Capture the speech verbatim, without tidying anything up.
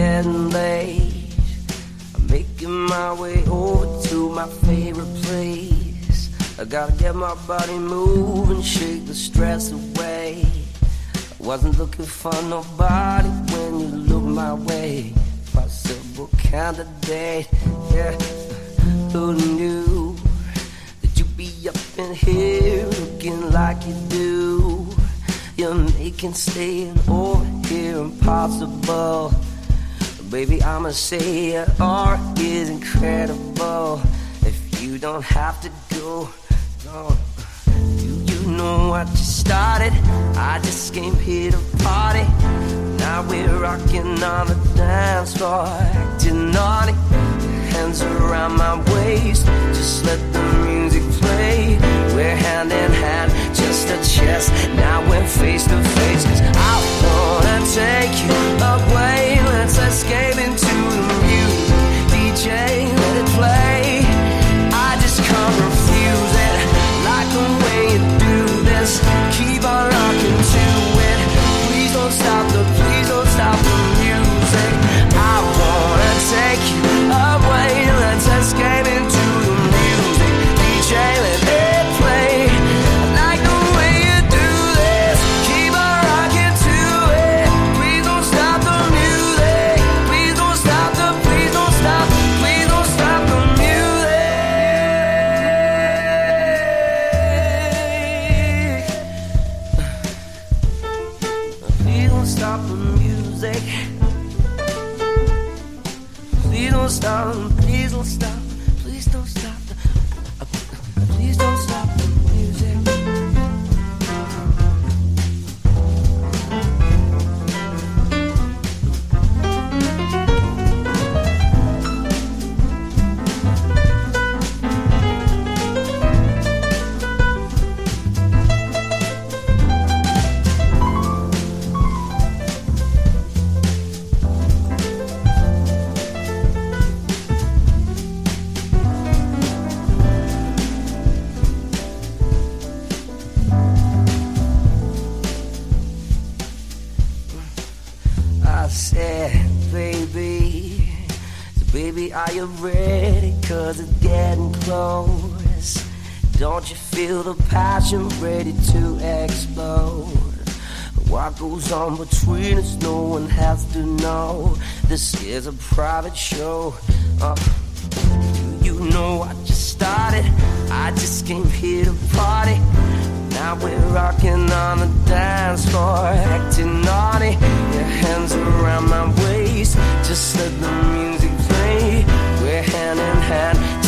getting late. I'm making my way over to my favorite place. I gotta get my body moving, shake the stress away. I wasn't looking for nobody when you looked my way. Possible candidate, yeah. Who knew that you'd be up in here looking like you do? You're making staying over here impossible. Baby, I'ma say your art is incredible. If you don't have to go, no. Do you know what you started? I just came here to party. Now we're rocking on the dance floor, acting naughty. Hands around my waist, just let the music play. We're hand in hand, just a chest. Now we're face to face, 'cause I wanna take you away. Let's escape into the music. D J, let it play. I just can't refuse it. Like the way you do this. Keep on rocking to it. Please don't stop the, please don't stop the music. I wanna take you away. Let's escape into the music. D J, let it play. I like the way you do this. Keep on rocking to it. Please don't stop the music. Please don't stop the, please don't stop, please don't stop the music. Please don't stop the music. Please don't stop, please don't stop, please don't stop the, uh, please don't stop the music. I said, baby, so baby, are you ready? 'Cause it's getting close. Don't you feel the passion ready to explode? What goes on between us, no one has to know. This is a private show. Uh, do you know what just started? I just came here to party. Now we're rocking on the dance floor, acting naughty. Your hands around my waist, just let the music play. We're hand in hand,